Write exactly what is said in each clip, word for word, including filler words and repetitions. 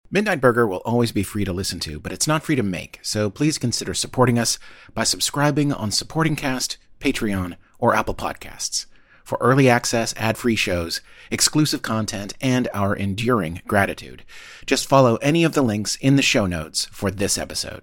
Midnight Burger will always be free to listen to, but it's not free to make, so please consider supporting us by subscribing on Supporting Cast, Patreon, or Apple Podcasts for early access, ad-free shows, exclusive content, and our enduring gratitude. Just follow any of the links in the show notes for this episode.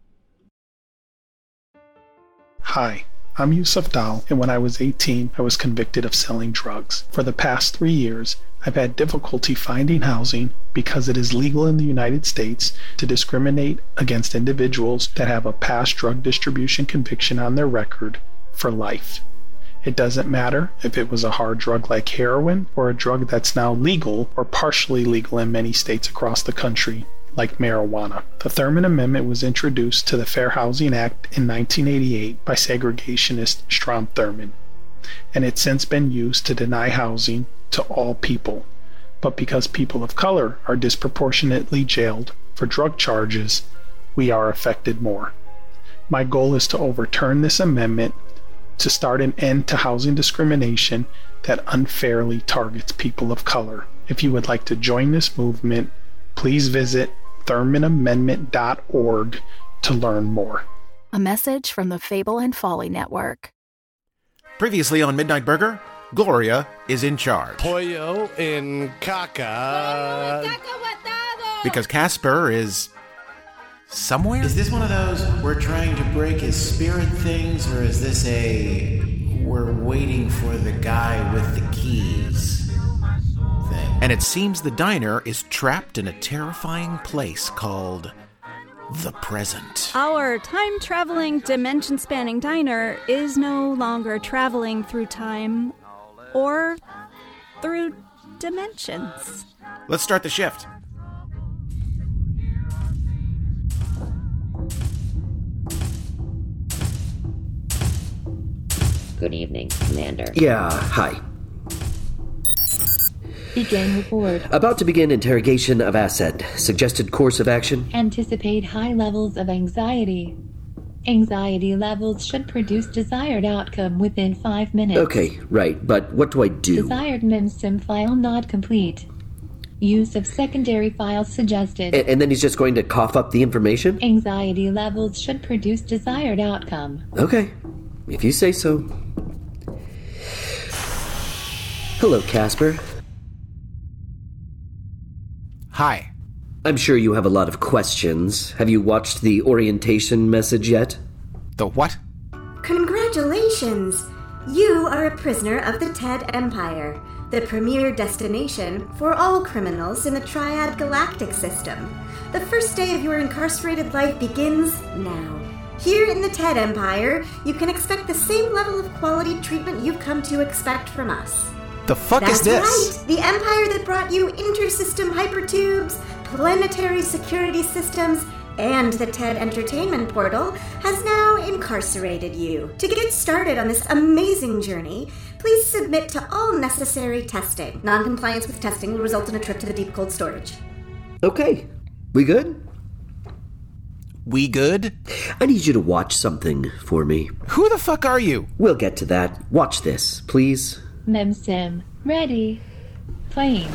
Hi, I'm Yusuf Dal, and when I was eighteen, I was convicted of selling drugs. For the past three years, I've had difficulty finding housing because it is legal in the United States to discriminate against individuals that have a past drug distribution conviction on their record for life. It doesn't matter if it was a hard drug like heroin or a drug that's now legal or partially legal in many states across the country, like marijuana. The Thurmond Amendment was introduced to the Fair Housing Act in nineteen eighty-eight by segregationist Strom Thurmond, and it's since been used to deny housing to all people. But because people of color are disproportionately jailed for drug charges, we are affected more. My goal is to overturn this amendment to start an end to housing discrimination that unfairly targets people of color. If you would like to join this movement, please visit thurmond amendment dot org to learn more. A message from the Fable and Folly Network. Previously on Midnight Burger, Gloria is in charge. Pollo en caca. Because Casper is somewhere? Is this one of those we're trying to break his spirit things, or is this a we're waiting for the guy with the keys thing? And it seems the diner is trapped in a terrifying place called the present. Our time-traveling, dimension-spanning diner is no longer traveling through time or through dimensions. Let's start the shift. Good evening, Commander. Yeah, hi. Begin report. About to begin interrogation of Ascend. Suggested course of action? Anticipate high levels of anxiety. Anxiety levels should produce desired outcome within five minutes. Okay, right, but what do I do? Desired MemSim file not complete. Use of secondary files suggested. A- and then he's just going to cough up the information? Anxiety levels should produce desired outcome. Okay, if you say so. Hello, Casper. Hi. I'm sure you have a lot of questions. Have you watched the orientation message yet? The what? Congratulations! You are a prisoner of the Ted Empire, the premier destination for all criminals in the Triad Galactic System. The first day of your incarcerated life begins now. Here in the Ted Empire, you can expect the same level of quality treatment you've come to expect from us. The fuck That's is this? Right. The empire that brought you intersystem hypertubes, planetary security systems, and the TED Entertainment Portal has now incarcerated you. To get started on this amazing journey, please submit to all necessary testing. Non-compliance with testing will result in a trip to the deep cold storage. Okay, we good? We good? I need you to watch something for me. Who the fuck are you? We'll get to that. Watch this, please. MemSim, ready. Playing.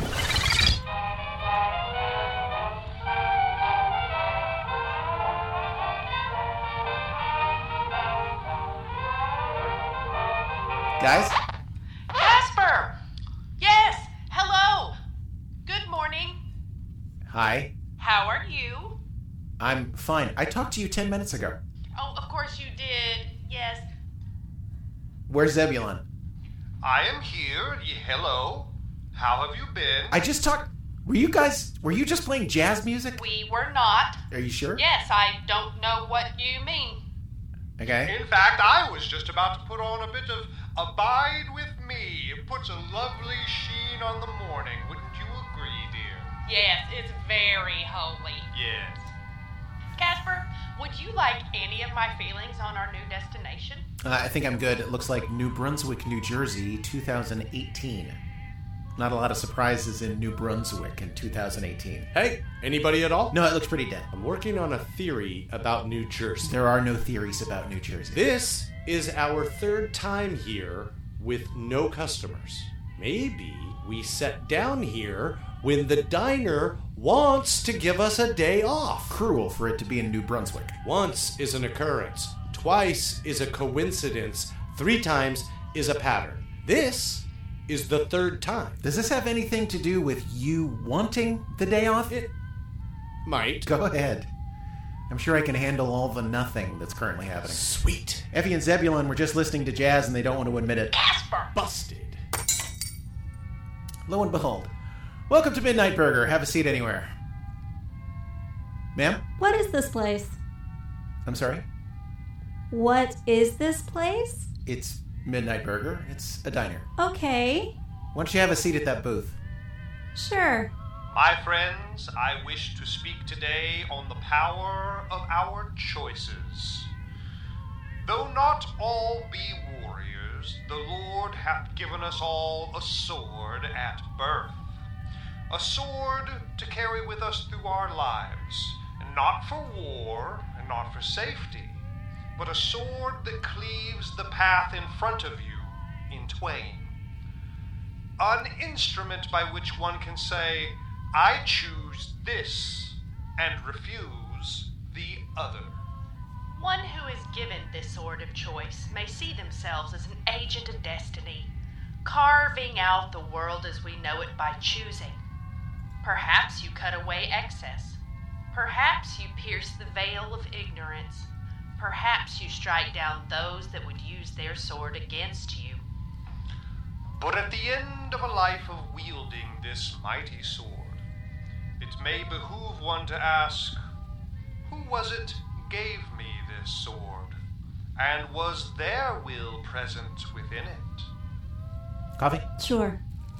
Guys? Casper! Yes! Hello! Good morning. Hi. How are you? I'm fine. I talked to you ten minutes ago. Oh, of course you did. Yes. Where's Zebulon? I am here. Hello. How have you been? I just talked... Were you guys... Were you just playing jazz music? We were not. Are you sure? Yes, I don't know what you mean. Okay. In fact, I was just about to put on a bit of Abide With Me. It puts a lovely sheen on the morning. Wouldn't you agree, dear? Yes, it's very holy. Yes. Casper, would you like any of my feelings on our new destination? Uh, I think I'm good. It looks like New Brunswick, New Jersey, two thousand eighteen. Not a lot of surprises in New Brunswick in two thousand eighteen. Hey, anybody at all? No, it looks pretty dead. I'm working on a theory about New Jersey. There are no theories about New Jersey. This is our third time here with no customers. Maybe we sat down here when the diner wants to give us a day off. Cruel for it to be in New Brunswick. Once is an occurrence. Twice is a coincidence. Three times is a pattern. This is the third time. Does this have anything to do with you wanting the day off? It might. Go ahead. I'm sure I can handle all the nothing that's currently happening. Sweet. Effie and Zebulon were just listening to jazz and they don't want to admit it. Casper! Busted. Lo and behold. Welcome to Midnight Burger. Have a seat anywhere. Ma'am? What is this place? I'm sorry? What is this place? It's Midnight Burger. It's a diner. Okay. Why don't you have a seat at that booth? Sure. My friends, I wish to speak today on the power of our choices. Though not all be warriors, the Lord hath given us all a sword at birth. A sword to carry with us through our lives, and not for war and not for safety, but a sword that cleaves the path in front of you in twain. An instrument by which one can say, I choose this and refuse the other. One who is given this sword of choice may see themselves as an agent of destiny, carving out the world as we know it by choosing. Perhaps you cut away excess. Perhaps you pierce the veil of ignorance. Perhaps you strike down those that would use their sword against you. But at the end of a life of wielding this mighty sword, it may behoove one to ask, who was it gave me this sword? And was their will present within it? Coffee? Sure.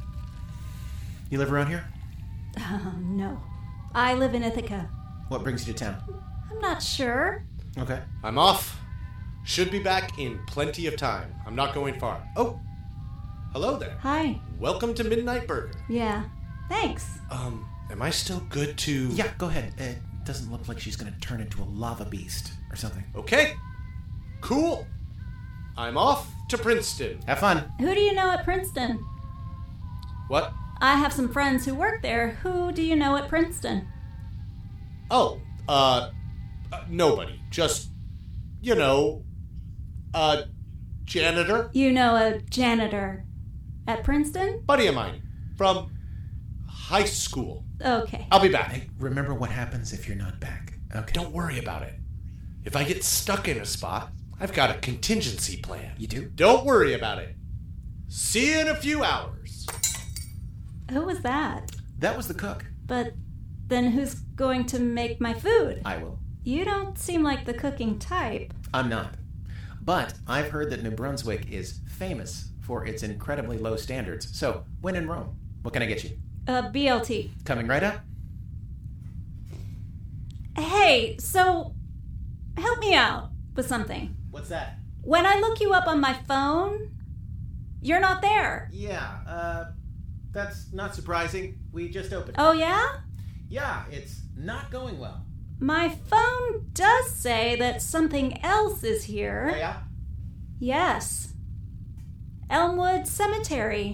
You live around here? Uh, no. I live in Ithaca. What brings you to town? I'm not sure. Okay. I'm off. Should be back in plenty of time. I'm not going far. Oh, hello there. Hi. Welcome to Midnight Burger. Yeah. Thanks. Um, am I still good to... Yeah, go ahead. It doesn't look like she's going to turn into a lava beast or something. Okay. Cool. I'm off to Princeton. Have fun. Who do you know at Princeton? What? I have some friends who work there. Who do you know at Princeton? Oh, uh, uh nobody. Just, you know, a janitor. You know a janitor at Princeton? Buddy of mine from high school. Okay. I'll be back. Hey, remember what happens if you're not back. Okay. Don't worry about it. If I get stuck in a spot, I've got a contingency plan. You do? Don't worry about it. See you in a few hours. Who was that? That was the cook. But then who's going to make my food? I will. You don't seem like the cooking type. I'm not. But I've heard that New Brunswick is famous for its incredibly low standards. So, when in Rome, what can I get you? Uh, B L T. Coming right up. Hey, so help me out with something. What's that? When I look you up on my phone, you're not there. Yeah, uh, that's not surprising. We just opened. Oh, yeah? Yeah, it's not going well. My phone does say that something else is here. Oh, yeah? Yes. Elmwood Cemetery.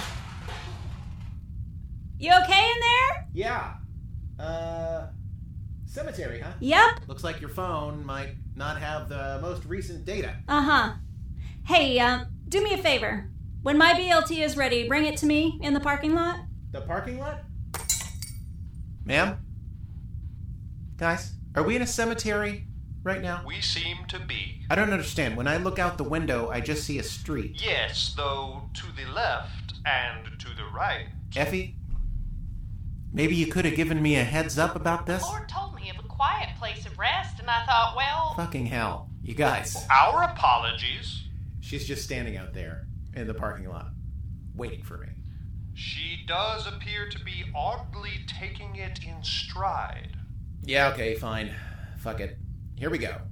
You okay in there? Yeah. Uh, cemetery, huh? Yep. Looks like your phone might not have the most recent data. Uh-huh. Hey, um, do me a favor. When my B L T is ready, bring it to me in the parking lot. The parking lot? Ma'am? Guys, are we in a cemetery right now? We seem to be. I don't understand. When I look out the window, I just see a street. Yes, though to the left and to the right. Effie? Maybe you could have given me a heads up about this? The Lord told me of a quiet place of rest, and I thought, well... Fucking hell. You guys. Our apologies. She's just standing out there in the parking lot, waiting for me. She does appear to be oddly taking it in stride. Yeah, okay, fine. Fuck it. Here we go.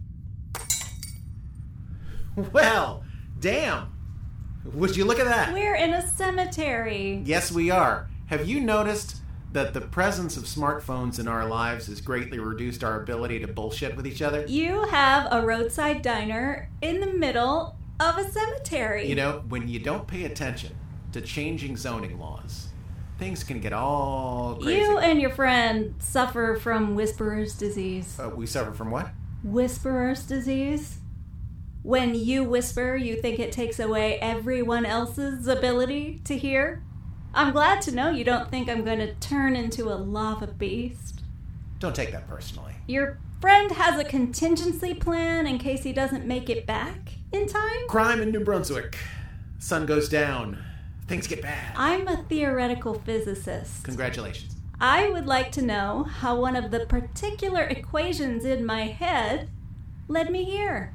Well, damn. Would you look at that? We're in a cemetery. Yes, we are. Have you noticed that the presence of smartphones in our lives has greatly reduced our ability to bullshit with each other? You have a roadside diner in the middle of a cemetery. You know, when you don't pay attention to changing zoning laws, things can get all crazy. You and your friend suffer from whisperer's disease. Uh, we suffer from what? Whisperer's disease? When you whisper, you think it takes away everyone else's ability to hear? I'm glad to know you don't think I'm going to turn into a lava beast. Don't take that personally. Your friend has a contingency plan in case he doesn't make it back in time? Crime in New Brunswick. Sun goes down. Things get bad. I'm a theoretical physicist. Congratulations. I would like to know how one of the particular equations in my head led me here.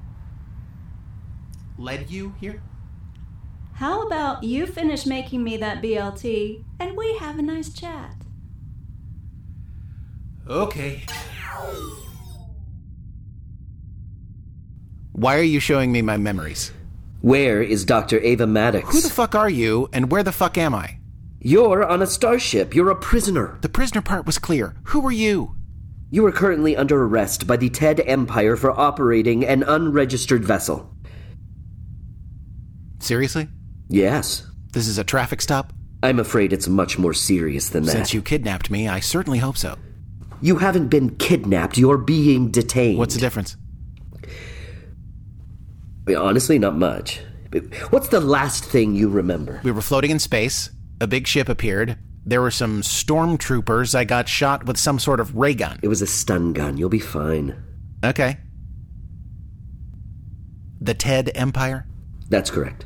Led you here? How about you finish making me that B L T and we have a nice chat? Okay. Why are you showing me my memories? Where is Doctor Ava Maddox? Who the fuck are you, and where the fuck am I? You're on a starship. You're a prisoner. The prisoner part was clear. Who are you? You are currently under arrest by the Ted Empire for operating an unregistered vessel. Seriously? Yes. This is a traffic stop? I'm afraid it's much more serious than that. Since you kidnapped me, I certainly hope so. You haven't been kidnapped. You're being detained. What's the difference? Honestly, not much. What's the last thing you remember? We were floating in space. A big ship appeared. There were some stormtroopers. I got shot with some sort of ray gun. It was a stun gun. You'll be fine. Okay. The Ted Empire? That's correct.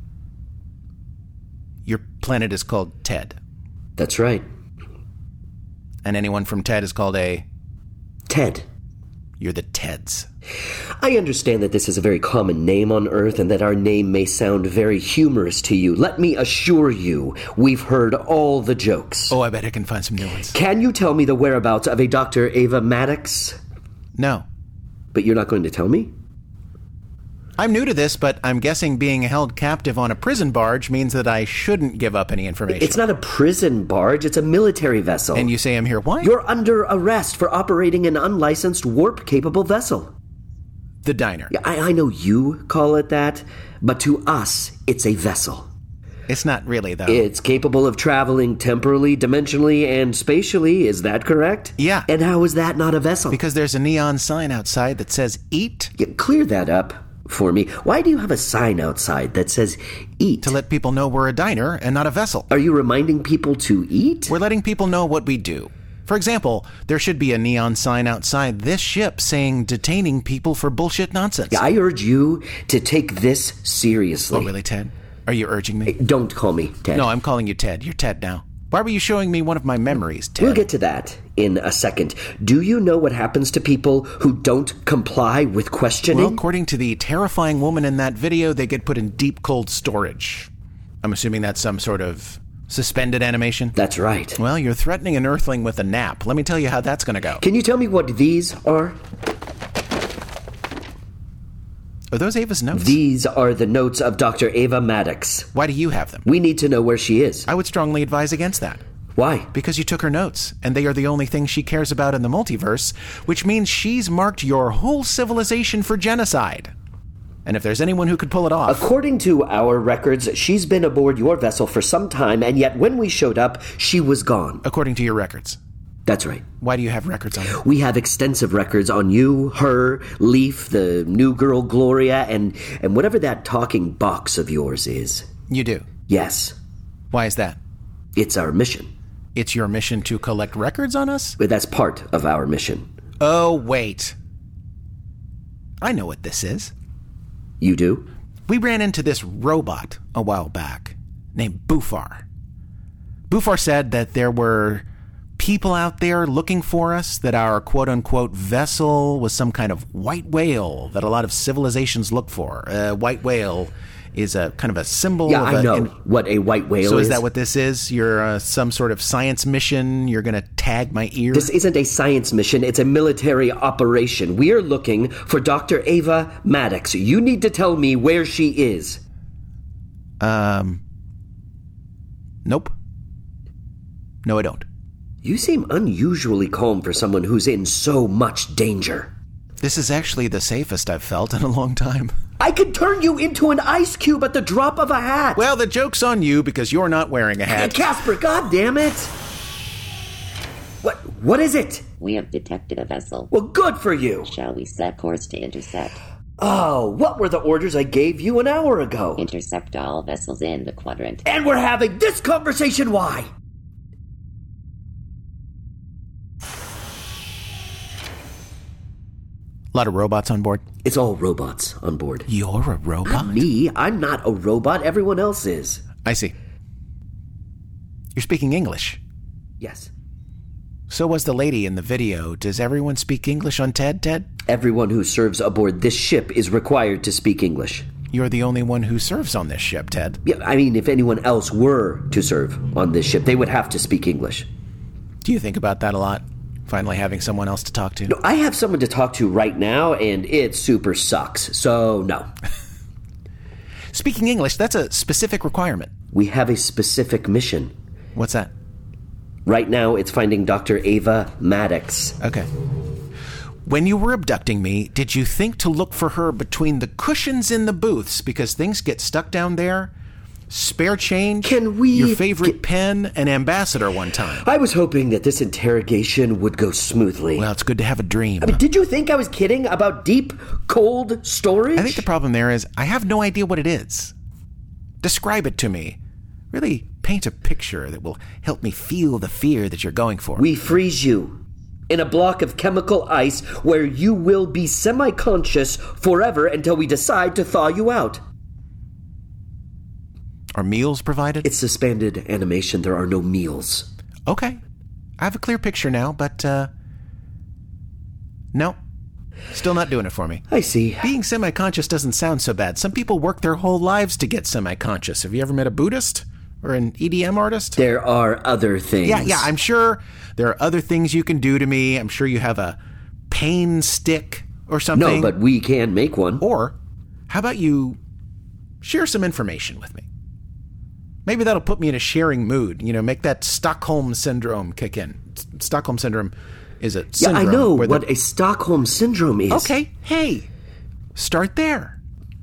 Your planet is called Ted. That's right. And anyone from Ted is called a... Ted. You're the Teds. I understand that this is a very common name on Earth and that our name may sound very humorous to you. Let me assure you, we've heard all the jokes. Oh, I bet I can find some new ones. Can you tell me the whereabouts of a Doctor Ava Maddox? No. But you're not going to tell me? I'm new to this, but I'm guessing being held captive on a prison barge means that I shouldn't give up any information. It's not a prison barge, it's a military vessel. And you say I'm here why? You're under arrest for operating an unlicensed warp-capable vessel. The diner. Yeah, I, I know you call it that, but to us, it's a vessel. It's not really, though. It's capable of traveling temporally, dimensionally, and spatially. Is that correct? Yeah. And how is that not a vessel? Because there's a neon sign outside that says eat. Yeah, clear that up for me. Why do you have a sign outside that says eat? To let people know we're a diner and not a vessel. Are you reminding people to eat? We're letting people know what we do. For example, there should be a neon sign outside this ship saying detaining people for bullshit nonsense. Yeah, I urge you to take this seriously. Oh, really, Ted? Are you urging me? Hey, don't call me Ted. No, I'm calling you Ted. You're Ted now. Why were you showing me one of my memories, Ted? We'll get to that in a second. Do you know what happens to people who don't comply with questioning? Well, according to the terrifying woman in that video, they get put in deep cold storage. I'm assuming that's some sort of suspended animation? That's right. Well, you're threatening an Earthling with a nap. Let me tell you how that's going to go. Can you tell me what these are? Are those Ava's notes? These are the notes of Doctor Ava Maddox. Why do you have them? We need to know where she is. I would strongly advise against that. Why? Because you took her notes, and they are the only thing she cares about in the multiverse, which means she's marked your whole civilization for genocide. And if there's anyone who could pull it off... According to our records, she's been aboard your vessel for some time, and yet when we showed up, she was gone. According to your records? That's right. Why do you have records on her? We have extensive records on you, her, Leaf, the new girl Gloria, and, and whatever that talking box of yours is. You do? Yes. Why is that? It's our mission. It's your mission to collect records on us? But that's part of our mission. Oh, wait. I know what this is. You do? We ran into this robot a while back named Bufar. Bufar said that there were people out there looking for us, that our quote-unquote vessel was some kind of white whale that a lot of civilizations look for. A uh, white whale is a kind of a symbol. Yeah, of I a, know in, what a white whale so is. So is that what this is? You're uh, some sort of science mission? You're going to tag my ear? This isn't a science mission. It's a military operation. We're looking for Doctor Ava Maddox. You need to tell me where she is. Um. Nope. No, I don't. You seem unusually calm for someone who's in so much danger. This is actually the safest I've felt in a long time. I could turn you into an ice cube at the drop of a hat. Well, the joke's on you because you're not wearing a hat. Hey, Casper, God damn it! What? What is it? We have detected a vessel. Well, good for you. Shall we set course to intercept? Oh, what were the orders I gave you an hour ago? Intercept all vessels in the quadrant. And we're having this conversation, why? A lot of robots on board? It's all robots on board. You're a robot? Not me. I'm not a robot. Everyone else is. I see. You're speaking English? Yes. So was the lady in the video. Does everyone speak English on Ted, Ted? Everyone who serves aboard this ship is required to speak English. You're the only one who serves on this ship, Ted. Yeah, I mean, if anyone else were to serve on this ship, they would have to speak English. Do you think about that a lot? Finally having someone else to talk to? No, I have someone to talk to right now, and it super sucks, so no. Speaking English, that's a specific requirement. We have a specific mission. What's that? Right now, it's finding Doctor Ava Maddox. Okay. When you were abducting me, did you think to look for her between the cushions in the booths because things get stuck down there? Spare change? Can we... Your favorite get... pen? An ambassador one time? I was hoping that this interrogation would go smoothly. Well, it's good to have a dream. I mean, did you think I was kidding about deep, cold storage? I think the problem there is I have no idea what it is. Describe it to me. Really paint a picture that will help me feel the fear that you're going for. We freeze you in a block of chemical ice where you will be semi-conscious forever until we decide to thaw you out. Are meals provided? It's suspended animation. There are no meals. Okay. I have a clear picture now, but, uh... no. Still not doing it for me. I see. Being semi-conscious doesn't sound so bad. Some people work their whole lives to get semi-conscious. Have you ever met a Buddhist? Or an E D M artist? There are other things. Yeah, yeah, I'm sure there are other things you can do to me. I'm sure you have a pain stick or something. No, but we can make one. Or, how about you share some information with me? Maybe that'll put me in a sharing mood. You know, make that Stockholm Syndrome kick in. Stockholm Syndrome is a syndrome. Yeah, I know where what the... a Stockholm Syndrome is. Okay, hey, start there.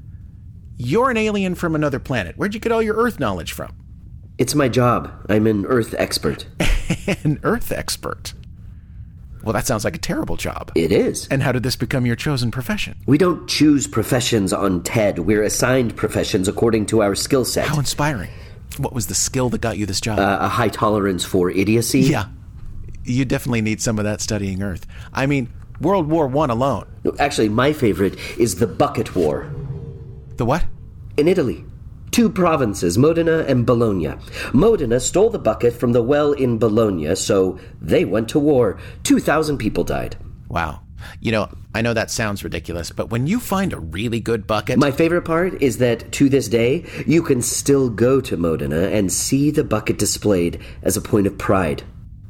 You're an alien from another planet. Where'd you get all your Earth knowledge from? It's my job. I'm an Earth expert. An Earth expert? Well, that sounds like a terrible job. It is. And how did this become your chosen profession? We don't choose professions on TED. We're assigned professions according to our skill set. How inspiring. What was the skill that got you this job? Uh, a high tolerance for idiocy. Yeah. You definitely need some of that studying Earth. I mean, World War One alone. No, actually, my favorite is the Bucket War. The what? In Italy. Two provinces, Modena and Bologna. Modena stole the bucket from the well in Bologna, so they went to war. two thousand people died. Wow. You know, I know that sounds ridiculous, but when you find a really good bucket... My favorite part is that, to this day, you can still go to Modena and see the bucket displayed as a point of pride.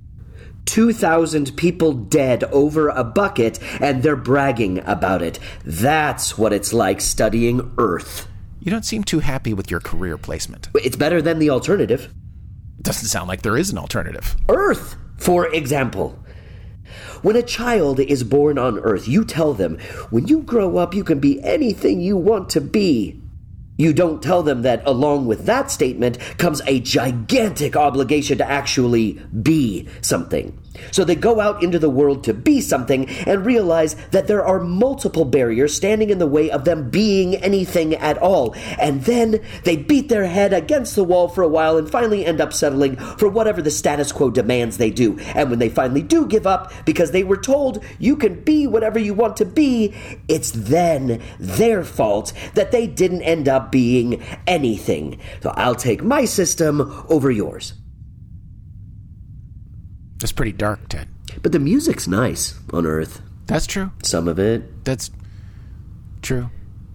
two thousand people dead over a bucket, and they're bragging about it. That's what it's like studying Earth. You don't seem too happy with your career placement. It's better than the alternative. Doesn't sound like there is an alternative. Earth, for example. When a child is born on Earth, you tell them, when you grow up, you can be anything you want to be. You don't tell them that along with that statement comes a gigantic obligation to actually be something. So they go out into the world to be something and realize that there are multiple barriers standing in the way of them being anything at all. And then they beat their head against the wall for a while and finally end up settling for whatever the status quo demands they do. And when they finally do give up because they were told you can be whatever you want to be, it's then their fault that they didn't end up being anything. So I'll take my system over yours. That's pretty dark, Ted. But the music's nice on Earth. That's true. Some of it. That's true.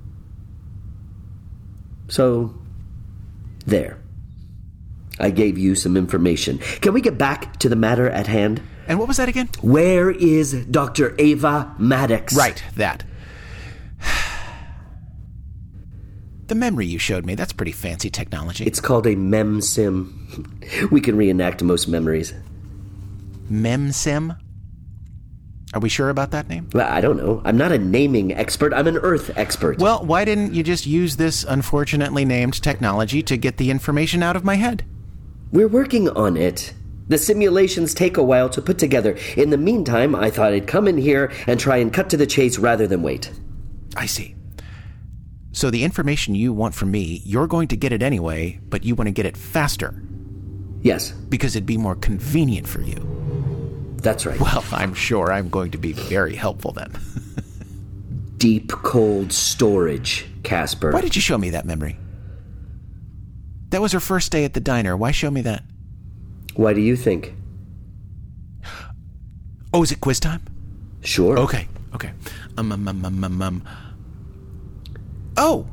So, there. I gave you some information. Can we get back to the matter at hand? And what was that again? Where is Doctor Ava Maddox? Right, that. The memory you showed me, that's pretty fancy technology. It's called a mem sim. We can reenact most memories. Mem sim? Are we sure about that name? Well, I don't know. I'm not a naming expert. I'm an Earth expert. Well, why didn't you just use this unfortunately named technology to get the information out of my head? We're working on it. The simulations take a while to put together. In the meantime, I thought I'd come in here and try and cut to the chase rather than wait. I see. So the information you want from me, you're going to get it anyway, but you want to get it faster. Yes. Because it'd be more convenient for you. That's right. Well, I'm sure I'm going to be very helpful then. Deep cold storage, Casper. Why did you show me that memory? That was her first day at the diner. Why show me that? Why do you think? Oh, is it quiz time? Sure. Okay, okay. Um, um, um, um, um, um. Oh!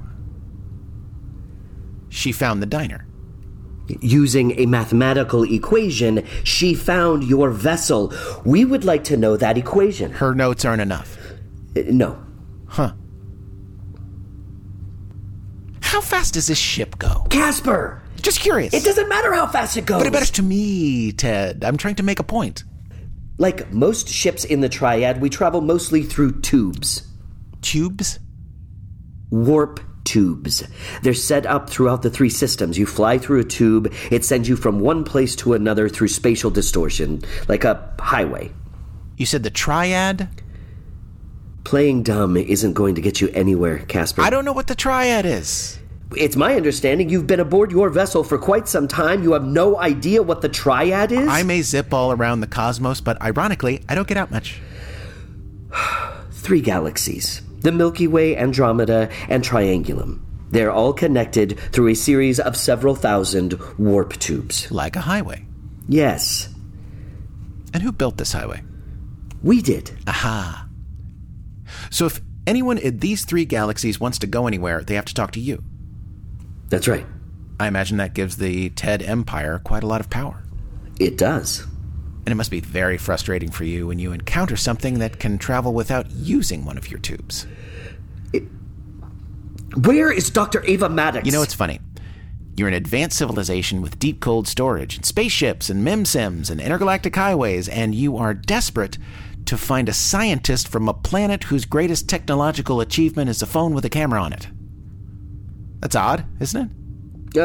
She found the diner. Using a mathematical equation, she found your vessel. We would like to know that equation. Her notes aren't enough. Uh, no. Huh. How fast does this ship go? Casper! Just curious. It doesn't matter how fast it goes. But it matters to me, Ted. I'm trying to make a point. Like most ships in the Triad, we travel mostly through tubes. Tubes? Warp tubes. They're set up throughout the three systems. You fly through a tube. It sends you from one place to another through spatial distortion, like a highway. You said the Triad? Playing dumb isn't going to get you anywhere, Casper. I don't know what the Triad is. It's my understanding you've been aboard your vessel for quite some time. You have no idea what the Triad is? I may zip all around the cosmos, but ironically, I don't get out much. Three galaxies. The Milky Way, Andromeda, and Triangulum. They're all connected through a series of several thousand warp tubes. Like a highway? Yes. And who built this highway? We did. Aha. So if anyone in these three galaxies wants to go anywhere, they have to talk to you. That's right. I imagine that gives the Ted Empire quite a lot of power. It does. And it must be very frustrating for you when you encounter something that can travel without using one of your tubes. It... Where is Doctor Ava Maddox? You know, it's funny. You're an advanced civilization with deep cold storage and spaceships and mimsims and intergalactic highways, and you are desperate to find a scientist from a planet whose greatest technological achievement is a phone with a camera on it. That's odd, isn't it?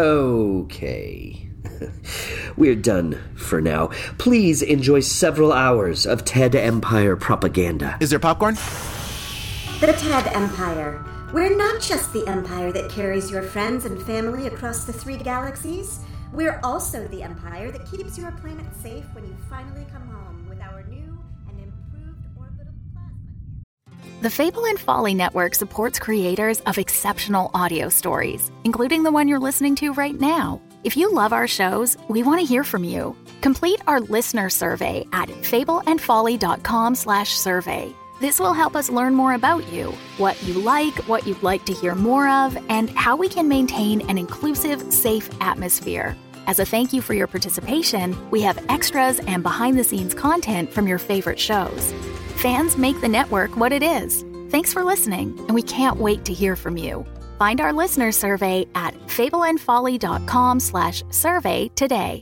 Okay. We're done for now. Please enjoy several hours of Ted Empire propaganda. Is there popcorn? The Ted Empire. We're not just the empire that carries your friends and family across the three galaxies. We're also the empire that keeps your planet safe when you finally come home with our new and improved orbital plasma. The Fable and Folly Network supports creators of exceptional audio stories, including the one you're listening to right now. If you love our shows, we want to hear from you. Complete our listener survey at fableandfolly.com slash survey. This will help us learn more about you, what you like, what you'd like to hear more of, and how we can maintain an inclusive, safe atmosphere. As a thank you for your participation, we have extras and behind-the-scenes content from your favorite shows. Fans make the network what it is. Thanks for listening, and we can't wait to hear from you. Find our listener survey at fableandfolly.com slash survey today.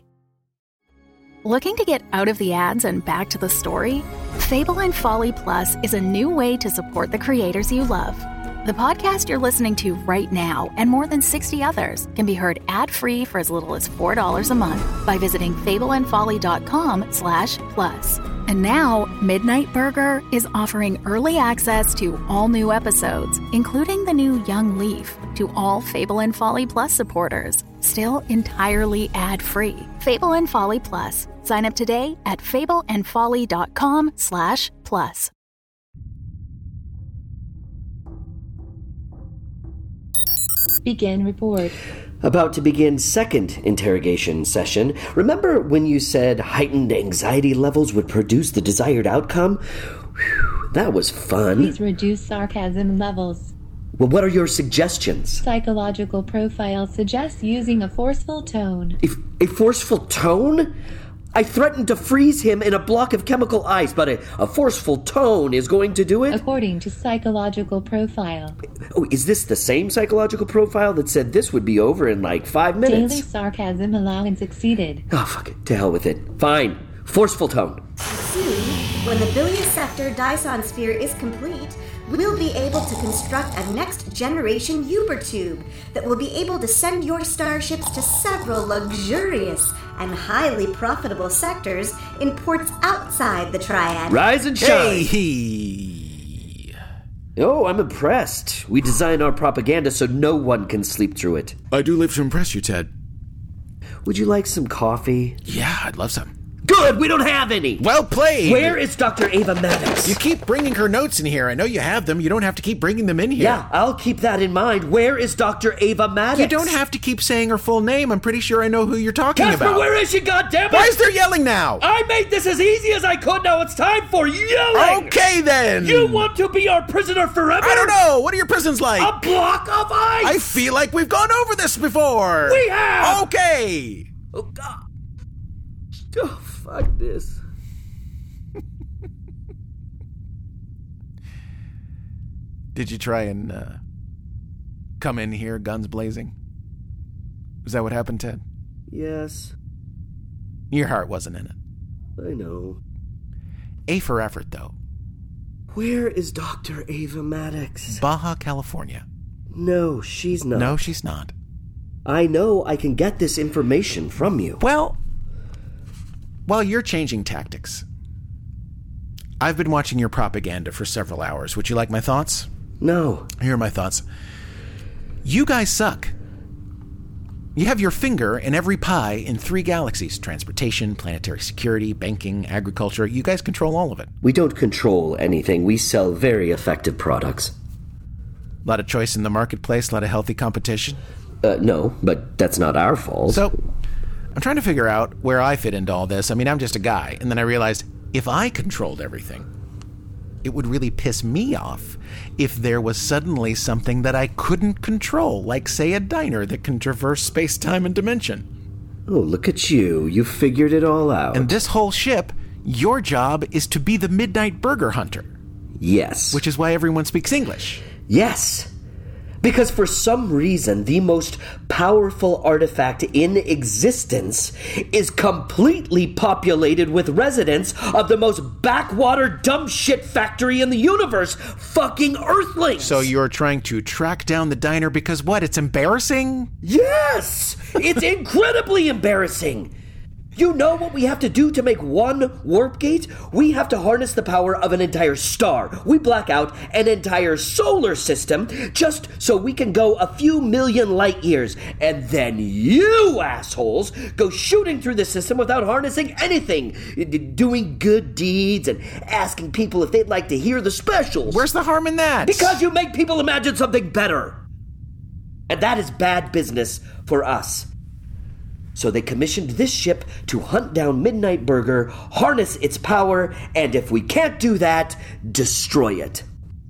Looking to get out of the ads and back to the story? Fable and Folly Plus is a new way to support the creators you love. The podcast you're listening to right now and more than sixty others can be heard ad-free for as little as four dollars a month by visiting fableandfolly.com slash plus. And now, Midnight Burger is offering early access to all new episodes, including the new Young Leaf, to all Fable and Folly Plus supporters. Still entirely ad-free. Fable and Folly Plus. Sign up today at fableandfolly.com slash plus. Begin report. About to begin second interrogation session. Remember when you said heightened anxiety levels would produce the desired outcome? Whew, that was fun. Please reduce sarcasm levels. Well, what are your suggestions? Psychological profile suggests using a forceful tone. A, a forceful tone? I threatened to freeze him in a block of chemical ice, but a, a forceful tone is going to do it? According to psychological profile. Oh, is this the same psychological profile that said this would be over in like five minutes? Daily sarcasm allowance exceeded. Oh, fuck it. To hell with it. Fine. Forceful tone. See, When the Billiosector Dyson Sphere is complete, we'll be able to construct a next-generation Ubertube that will be able to send your starships to several luxurious and highly profitable sectors in ports outside the Triad. Rise and shine! Hey! Oh, I'm impressed. We design our propaganda so no one can sleep through it. I do live to impress you, Ted. Would you like some coffee? Yeah, I'd love some. Good, we don't have any. Well played. Where is Doctor Ava Maddox? You keep bringing her notes in here. I know you have them. You don't have to keep bringing them in here. Yeah, I'll keep that in mind. Where is Doctor Ava Maddox? You don't have to keep saying her full name. I'm pretty sure I know who you're talking Casper, about. where is she, goddammit? Why is there yelling now? I made this as easy as I could. Now it's time for yelling. Okay, then. You want to be our prisoner forever? I don't know. What are your prisons like? A block of ice. I feel like we've gone over this before. We have. Okay. Oh, God. Oh, fuck this. Did you try and uh, come in here guns blazing? Was that what happened, Ted? Yes. Your heart wasn't in it. I know. A for effort, though. Where is Doctor Ava Maddox? Baja, California. No, she's not. No, she's not. I know I can get this information from you. Well, while you're changing tactics, I've been watching your propaganda for several hours. Would you like my thoughts? No. Here are my thoughts. You guys suck. You have your finger in every pie in three galaxies. Transportation, planetary security, banking, agriculture. You guys control all of it. We don't control anything. We sell very effective products. A lot of choice in the marketplace, a lot of healthy competition. Uh, no, but that's not our fault. So, I'm trying to figure out where I fit into all this. I mean, I'm just a guy. And then I realized if I controlled everything, it would really piss me off if there was suddenly something that I couldn't control, like, say, a diner that can traverse space-time and dimension. Oh, look at you. You figured it all out. And this whole ship, your job is to be the Midnight Burger Hunter. Yes. Which is why everyone speaks English. Yes. Because for some reason, the most powerful artifact in existence is completely populated with residents of the most backwater dumb shit factory in the universe, fucking Earthlings. So you're trying to track down the diner because what? It's embarrassing? Yes! It's incredibly embarrassing. You know what we have to do to make one warp gate? We have to harness the power of an entire star. We black out an entire solar system just so we can go a few million light years. And then you assholes go shooting through the system without harnessing anything. Doing good deeds and asking people if they'd like to hear the specials. Where's the harm in that? Because you make people imagine something better. And that is bad business for us. So they commissioned this ship to hunt down Midnight Burger, harness its power, and if we can't do that, destroy it.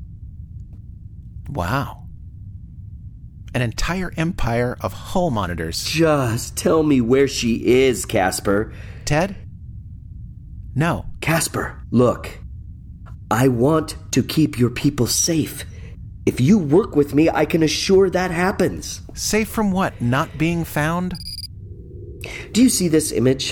Wow. An entire empire of hull monitors. Just tell me where she is, Casper. Ted? No. Casper, look. I want to keep your people safe. If you work with me, I can assure that happens. Safe from what? Not being found? Do you see this image?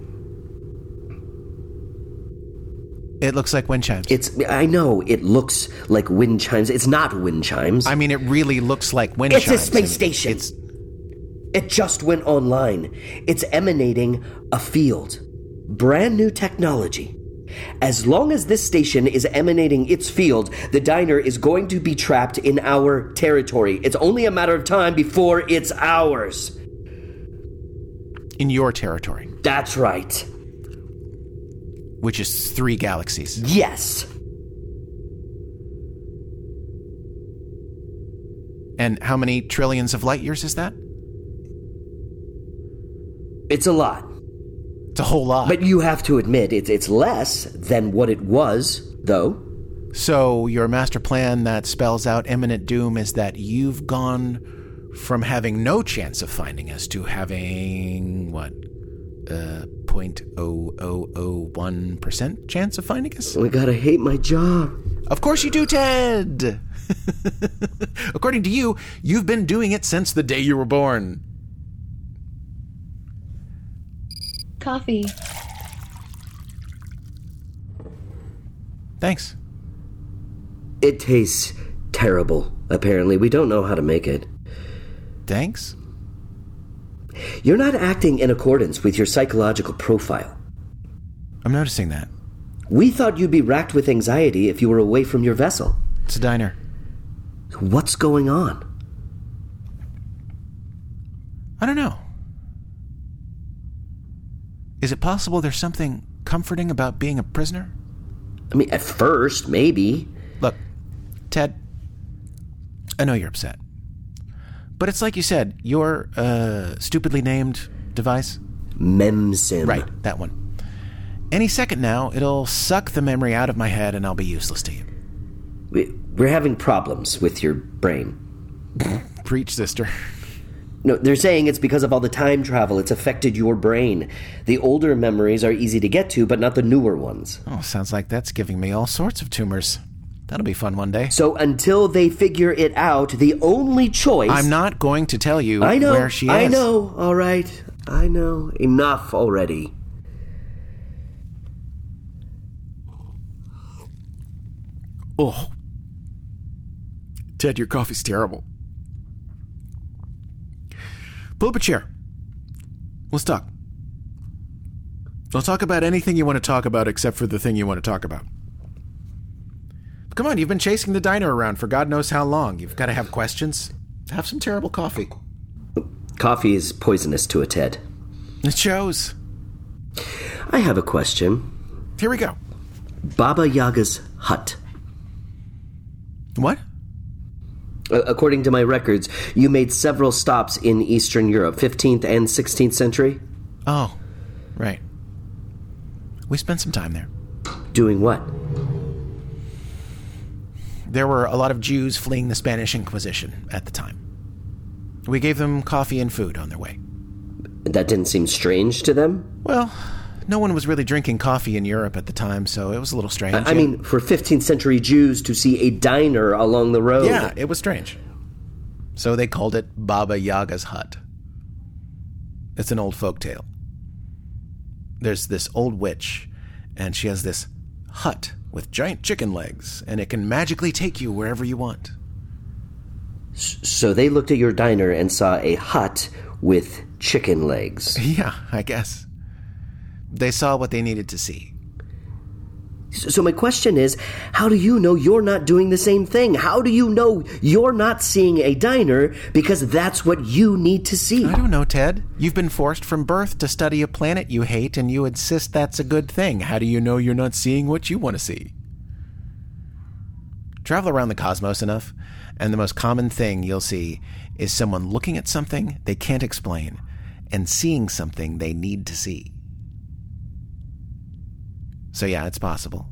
It looks like wind chimes. It's, I know, it looks like wind chimes. It's not wind chimes. I mean, it really looks like wind it's chimes. It's a space station. It's, it just went online. It's emanating a field. Brand new technology. As long as this station is emanating its field, the diner is going to be trapped in our territory. It's only a matter of time before it's ours. In your territory. That's right. Which is three galaxies. Yes. And how many trillions of light years is that? It's a lot. It's a whole lot. But you have to admit, it's, it's less than what it was, though. So your master plan that spells out imminent doom is that you've gone from having no chance of finding us to having, what, uh, zero point zero zero zero one percent chance of finding us? I gotta hate my job. Of course you do, Ted! According to you, you've been doing it since the day you were born. Coffee. Thanks. It tastes terrible, apparently. We don't know how to make it. Thanks? You're not acting in accordance with your psychological profile. I'm noticing that. We thought you'd be racked with anxiety if you were away from your vessel. It's a diner. What's going on? I don't know. Is it possible there's something comforting about being a prisoner? I mean, at first, maybe. Look, Ted, I know you're upset. But it's like you said, your uh, stupidly named device? Memsim. Right, that one. Any second now, it'll suck the memory out of my head and I'll be useless to you. We, we're having problems with your brain. Preach, sister. No, they're saying it's because of all the time travel. It's affected your brain. The older memories are easy to get to, but not the newer ones. Oh, sounds like that's giving me all sorts of tumors. That'll be fun one day. So until they figure it out, the only choice... I'm not going to tell you I know, where she is. I know, all right. I know. Enough already. Oh. Ted, your coffee's terrible. Pull up a chair. Let's talk. We'll talk about anything you want to talk about except for the thing you want to talk about. Come on, you've been chasing the diner around for God knows how long. You've got to have questions. Have some terrible coffee. Coffee is poisonous to a Ted. It shows. I have a question. Here we go. Baba Yaga's hut. What? According to my records, you made several stops in Eastern Europe, fifteenth and sixteenth century? Oh, right. We spent some time there. Doing what? There were a lot of Jews fleeing the Spanish Inquisition at the time. We gave them coffee and food on their way. That didn't seem strange to them? Well, no one was really drinking coffee in Europe at the time, so it was a little strange. I, I mean, for fifteenth century Jews to see a diner along the road. Yeah, it was strange. So they called it Baba Yaga's hut. It's an old folk tale. There's this old witch, and she has this hut with giant chicken legs, and it can magically take you wherever you want. So they looked at your diner and saw a hut with chicken legs. Yeah, I guess. They saw what they needed to see. So my question is, how do you know you're not doing the same thing? How do you know you're not seeing a diner because that's what you need to see? I don't know, Ted. You've been forced from birth to study a planet you hate, and you insist that's a good thing. How do you know you're not seeing what you want to see? Travel around the cosmos enough, and the most common thing you'll see is someone looking at something they can't explain and seeing something they need to see. So yeah, it's possible.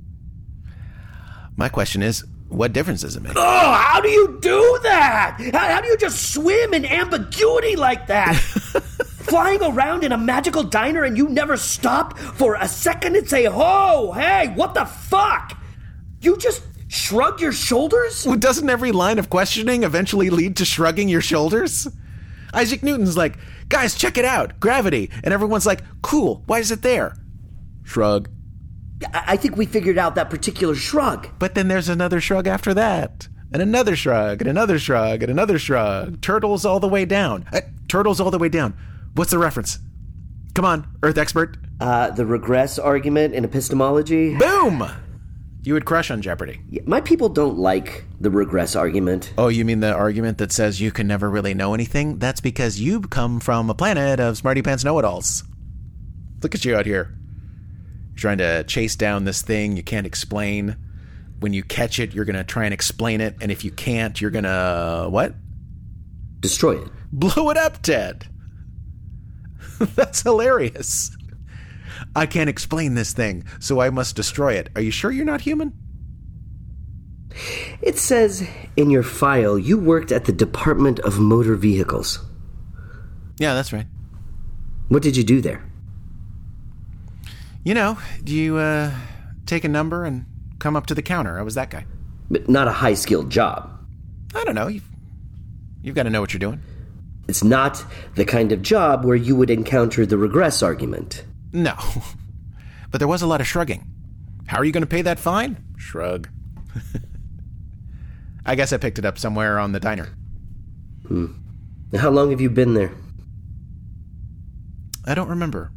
My question is, what difference does it make? Oh, how do you do that? How, how do you just swim in ambiguity like that? Flying around in a magical diner and you never stop for a second and say, oh, hey, what the fuck? You just shrug your shoulders? Well, doesn't every line of questioning eventually lead to shrugging your shoulders? Isaac Newton's like, guys, check it out, gravity. And everyone's like, cool, why is it there? Shrug. I think we figured out that particular shrug. But then there's another shrug after that. And another shrug, and another shrug, and another shrug. Turtles all the way down. Uh, turtles all the way down. What's the reference? Come on, Earth expert. Uh, the regress argument in epistemology. Boom! You would crush on Jeopardy. Yeah, my people don't like the regress argument. Oh, you mean the argument that says you can never really know anything? That's because you come from a planet of smarty pants know-it-alls. Look at you out here. You're trying to chase down this thing you can't explain. When you catch it, you're going to try and explain it. And if you can't, you're going to, what? Destroy it. Blow it up, Ted. That's hilarious. I can't explain this thing, so I must destroy it. Are you sure you're not human? It says in your file you worked at the Department of Motor Vehicles. Yeah, that's right. What did you do there? You know, do you uh, take a number and come up to the counter? I was that guy. But not a high-skilled job. I don't know. You've, you've got to know what you're doing. It's not the kind of job where you would encounter the regress argument. No. But there was a lot of shrugging. How are you going to pay that fine? Shrug. I guess I picked it up somewhere on the diner. Hmm. How long have you been there? I don't remember.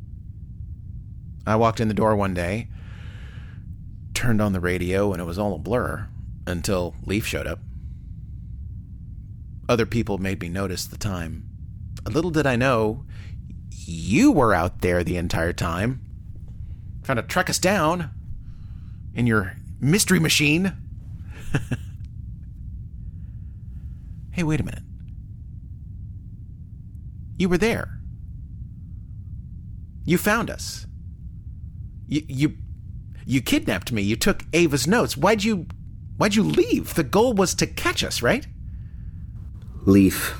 I walked in the door one day, turned on the radio, and it was all a blur until Leaf showed up. Other people made me notice the time. Little did I know, you were out there the entire time, trying to track us down in your mystery machine. Hey, wait a minute. You were there. You found us. You you you kidnapped me. You took Ava's notes. Why'd you why'd you leave? The goal was to catch us, right? Leaf.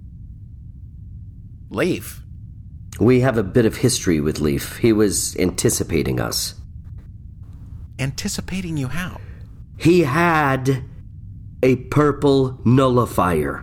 Leaf? We have a bit of history with Leaf. He was anticipating us. Anticipating you how? He had a purple nullifier.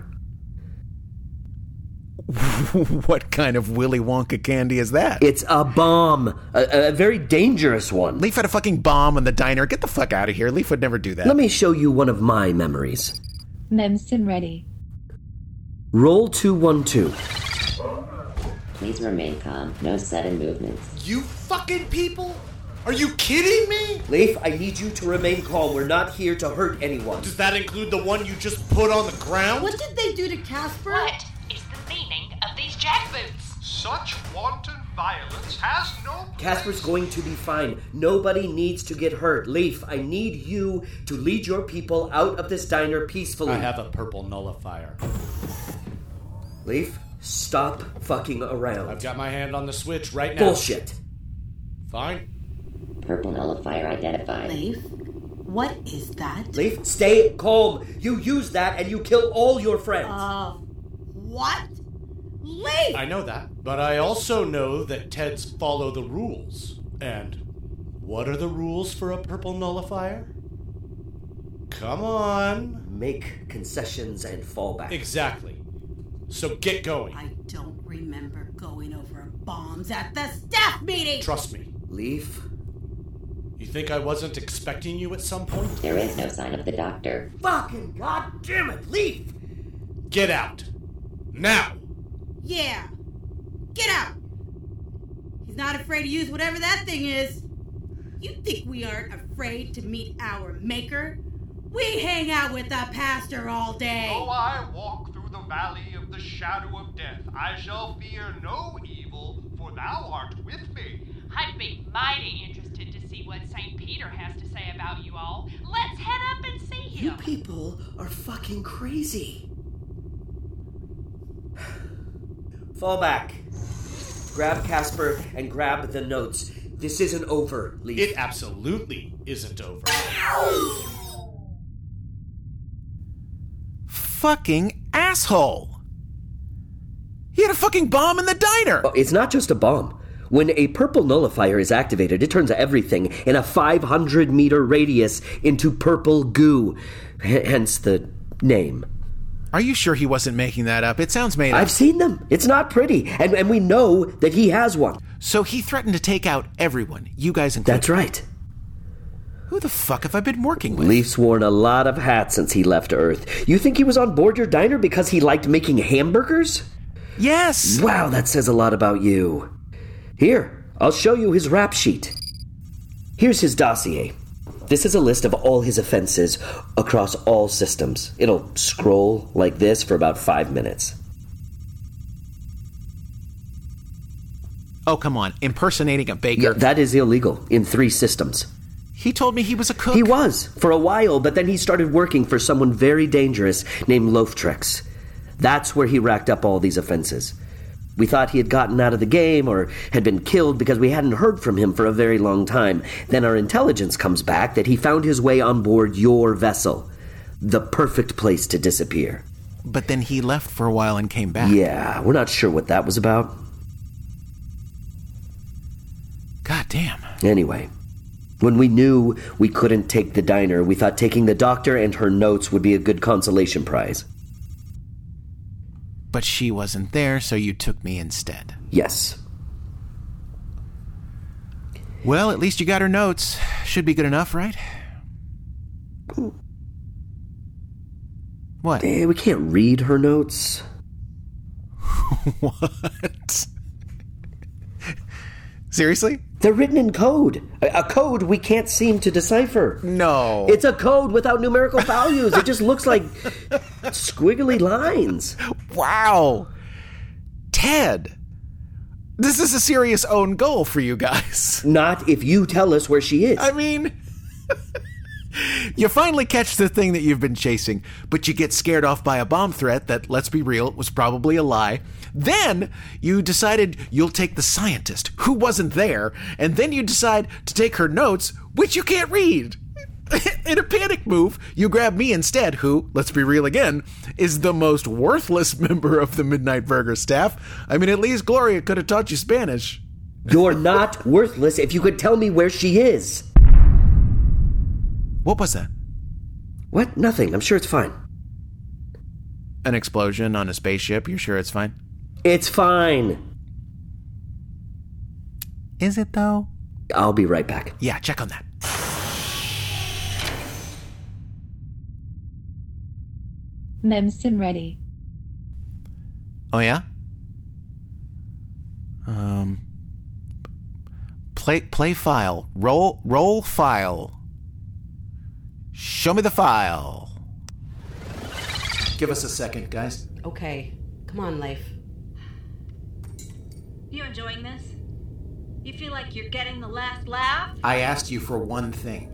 What kind of Willy Wonka candy is that? It's a bomb. A, a very dangerous one. Leaf had a fucking bomb in the diner. Get the fuck out of here. Leaf would never do that. Let me show you one of my memories. Memson ready. Roll two one two. Please remain calm. No sudden movements. You fucking people? Are you kidding me? Leif, I need you to remain calm. We're not here to hurt anyone. Does that include the one you just put on the ground? What did they do to Casper? What is the meaning of these jackboots? Such wanton violence has no place. Casper's going to be fine. Nobody needs to get hurt. Leif, I need you to lead your people out of this diner peacefully. I have a purple nullifier. Leif, stop fucking around. I've got my hand on the switch right now. Bullshit. Fine. Purple nullifier identified. Leif, what is that? Leif, stay calm. You use that and you kill all your friends. Uh, what? Leif! I know that, but I also know that Teds follow the rules. And what are the rules for a purple nullifier? Come on. Make concessions and fall back. Exactly. So get going. I don't remember going over bombs at the staff meeting! Trust me. Leif. You think I wasn't expecting you at some point? There is no sign of the doctor. Fucking goddamn it, Leif! Get out. Now! Yeah. Get out! He's not afraid to use whatever that thing is. You think we aren't afraid to meet our maker? We hang out with the pastor all day. Though I walk through the valley of the shadow of death, I shall fear no evil, for thou art with me. I'd be mighty interested to see what Saint Peter has to say about you all. Let's head up and see him. You people are fucking crazy. Fall back. Grab Casper and grab the notes. This isn't over, Leif. It absolutely isn't over. Fucking asshole! He had a fucking bomb in the diner! Oh, it's not just a bomb. When a purple nullifier is activated, it turns everything in a five hundred meter radius into purple goo. H- hence the name. Are you sure he wasn't making that up? It sounds made up. I've seen them. It's not pretty. And, and we know that he has one. So he threatened to take out everyone, you guys included. That's right. Who the fuck have I been working with? Leif's worn a lot of hats since he left Earth. You think he was on board your diner because he liked making hamburgers? Yes! Wow, that says a lot about you. Here, I'll show you his rap sheet. Here's his dossier. This is a list of all his offenses across all systems. It'll scroll like this for about five minutes. Oh, come on. Impersonating a baker. Yeah, that is illegal in three systems. He told me he was a cook. He was, for a while, but then he started working for someone very dangerous named Loftrex. That's where he racked up all these offenses. We thought he had gotten out of the game or had been killed because we hadn't heard from him for a very long time. Then our intelligence comes back that he found his way on board your vessel. The perfect place to disappear. But then he left for a while and came back. Yeah, we're not sure what that was about. God damn. Anyway, when we knew we couldn't take the diner, we thought taking the doctor and her notes would be a good consolation prize. But she wasn't there, so you took me instead. Yes. Well, at least you got her notes. Should be good enough, right? What? Eh, we can't read her notes. What? Seriously? They're written in code. A, a code we can't seem to decipher. No. It's a code without numerical values. It just looks like squiggly lines. Wow. Ted, this is a serious own goal for you guys. Not if you tell us where she is. I mean... You finally catch the thing that you've been chasing, but you get scared off by a bomb threat that, let's be real, was probably a lie. Then you decided you'll take the scientist, who wasn't there, and then you decide to take her notes, which you can't read. In a panic move, you grab me instead, who, let's be real again, is the most worthless member of the Midnight Burger staff. I mean, at least Gloria could have taught you Spanish. You're not worthless if you could tell me where she is. What was that? What? Nothing. I'm sure it's fine. An explosion on a spaceship? You're sure it's fine? It's fine. Is it, though? I'll be right back. Yeah, check on that. Memsim ready. Oh, yeah? Um... Play, play file. Roll, roll file. Show me the file. Give us a second, guys. Okay. Come on, Leif. You enjoying this? You feel like you're getting the last laugh? I asked you for one thing.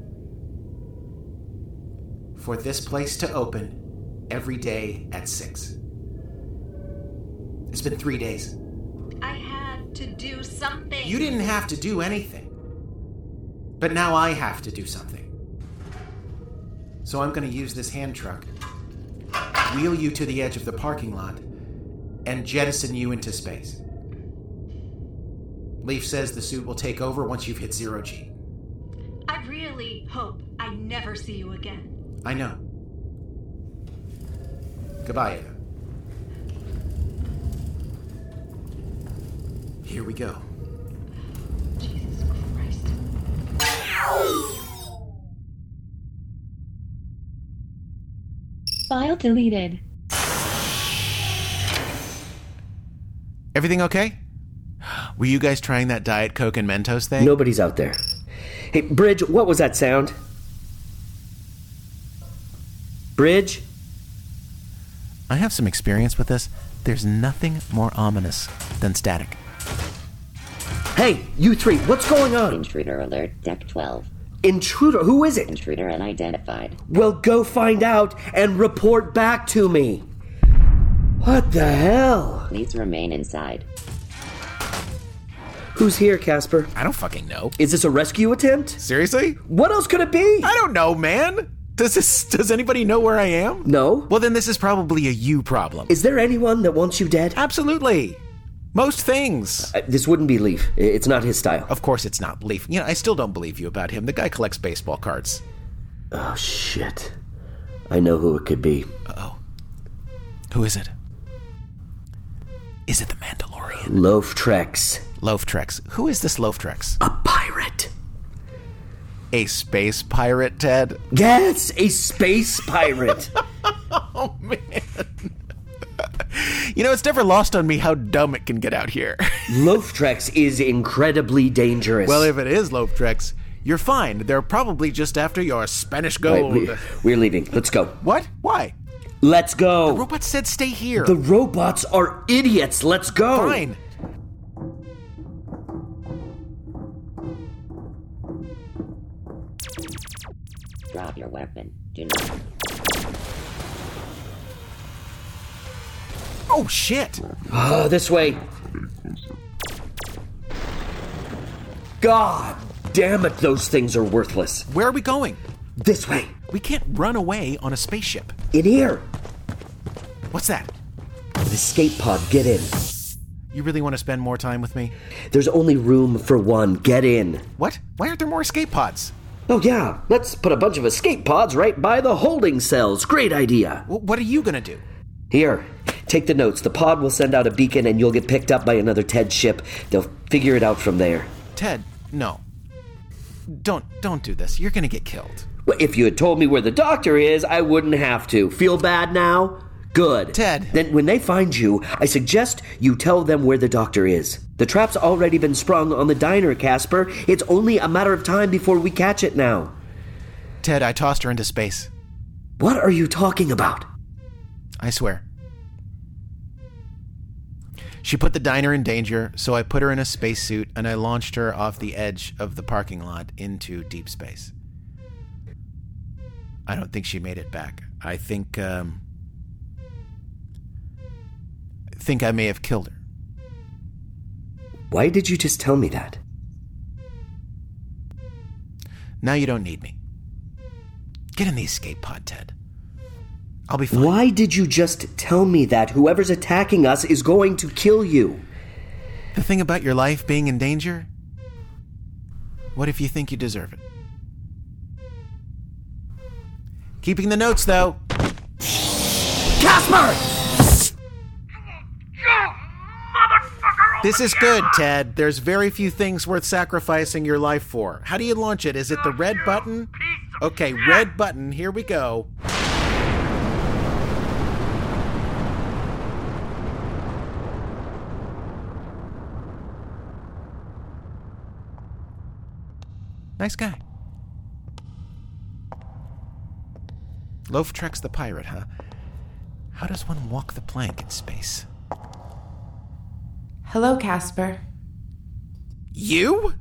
For this place to open every day at six. It's been three days. I had to do something. You didn't have to do anything. But now I have to do something. So I'm going to use this hand truck, wheel you to the edge of the parking lot, and jettison you into space. Leif says the suit will take over once you've hit zero G. I really hope I never see you again. I know. Goodbye, Ada. Here we go. Jesus Christ. File deleted. Everything okay? Were you guys trying that Diet Coke and Mentos thing? Nobody's out there. Hey, Bridge, what was that sound? Bridge? I have some experience with this. There's nothing more ominous than static. Hey, you three, what's going on? Intruder alert, Deck twelve. Intruder? Who is it? Intruder unidentified. Well, go find out and report back to me. What the hell? Please remain inside. Who's here, Casper? I don't fucking know. Is this a rescue attempt? Seriously? What else could it be? I don't know, man. Does this, does anybody know where I am? No. Well, then this is probably a you problem. Is there anyone that wants you dead? Absolutely. Most things. Uh, this wouldn't be Leif. It's not his style. Of course it's not Leif. You know, I still don't believe you about him. The guy collects baseball cards. Oh, shit. I know who it could be. Uh-oh. Who is it? Is it the Mandalorian? Loaf-Trex. Loaf-Trex. Who is this Loaf-Trex? A pirate. A space pirate, Ted? Yes, a space pirate. Oh, man. You know, it's never lost on me how dumb it can get out here. Loaf-Trex is incredibly dangerous. Well, if it is Loaf-Trex, you're fine. They're probably just after your Spanish gold. Right, we, we're leaving. Let's go. What? Why? Let's go. The robot said stay here. The robots are idiots. Let's go. Fine. Drop your weapon. Do not. Oh, shit. Oh, this way. God damn it, those things are worthless. Where are we going? This way. We can't run away on a spaceship. In here. What's that? An escape pod. Get in. You really want to spend more time with me? There's only room for one. Get in. What? Why aren't there more escape pods? Oh, yeah. Let's put a bunch of escape pods right by the holding cells. Great idea. Well, what are you going to do? Here. Take the notes. The pod will send out a beacon and you'll get picked up by another Ted ship. They'll figure it out from there. Ted, no. don't, don't do this. You're gonna get killed. Well, if you had told me where the doctor is, I wouldn't have to. Feel bad now? Good. Ted. Then when they find you, I suggest you tell them where the doctor is. The trap's already been sprung on the diner, Casper. It's only a matter of time before we catch it now. Ted, I tossed her into space. What are you talking about? I swear. She put the diner in danger, so I put her in a spacesuit and I launched her off the edge of the parking lot into deep space. I don't think she made it back. I think, um... I think I may have killed her. Why did you just tell me that? Now you don't need me. Get in the escape pod, Ted. I'll be fine. Why did you just tell me that? Whoever's attacking us is going to kill you. The thing about your life being in danger? What if you think you deserve it? Keeping the notes, though. Casper! This is good, Ted. There's very few things worth sacrificing your life for. How do you launch it? Is it the red button? Okay, red button. Here we go. Nice guy. Loaf Trex the pirate, huh? How does one walk the plank in space? Hello, Casper. You?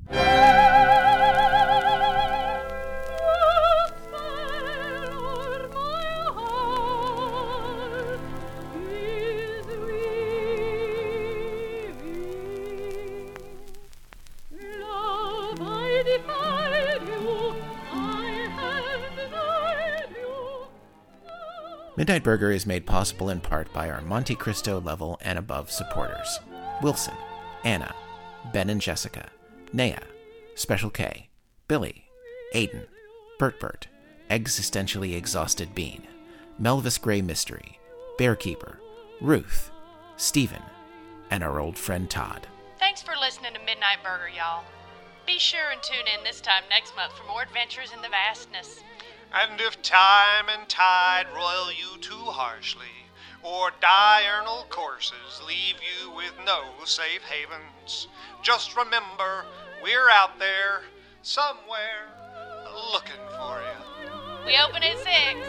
Midnight Burger is made possible in part by our Monte Cristo level and above supporters. Wilson, Anna, Ben and Jessica, Naya, Special K, Billy, Aiden, Bert Bert, Existentially Exhausted Bean, Melvis Gray Mystery, Bearkeeper, Ruth, Stephen, and our old friend Todd. Thanks for listening to Midnight Burger, y'all. Be sure and tune in this time next month for more adventures in the vastness. And if time and tide roil you too harshly, or diurnal courses leave you with no safe havens, just remember, we're out there, somewhere, looking for you. We open at six.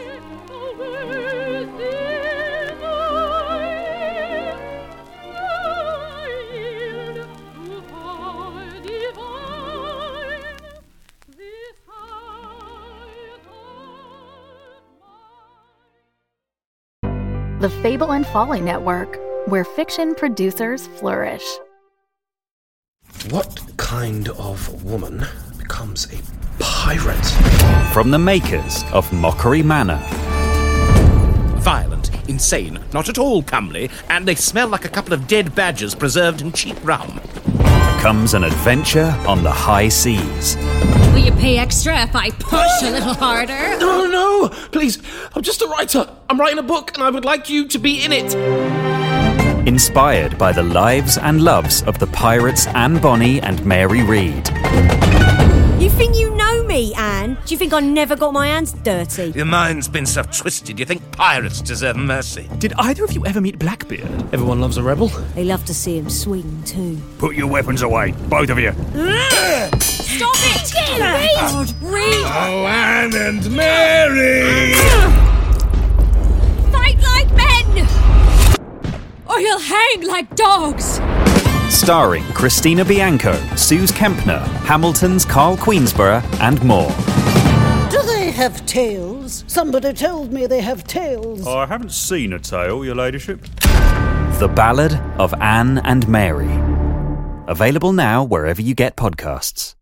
The Fable and Folly Network, where fiction producers flourish. What kind of woman becomes a pirate? From the makers of Mockery Manor. Violent, insane, not at all comely, and they smell like a couple of dead badgers preserved in cheap rum. Comes an adventure on the high seas. Will you pay extra if I push a little harder? No, no, please. I'm just a writer. I'm writing a book and I would like you to be in it. Inspired by the lives and loves of the pirates Anne Bonny and Mary Read. You think you know me, Anne? Do you think I never got my hands dirty? Your mind's been so twisted, you think pirates deserve mercy. Did either of you ever meet Blackbeard? Everyone loves a rebel. They love to see him swing, too. Put your weapons away, both of you. Stop it! God, Read! Oh, Anne and Mary! Fight like men! Or you'll hang like dogs! Starring Christina Bianco, Suze Kempner, Hamilton's Carl Queensborough, and more. Do they have tails? Somebody told me they have tails. I haven't seen a tail, your ladyship. The Ballad of Anne and Mary. Available now wherever you get podcasts.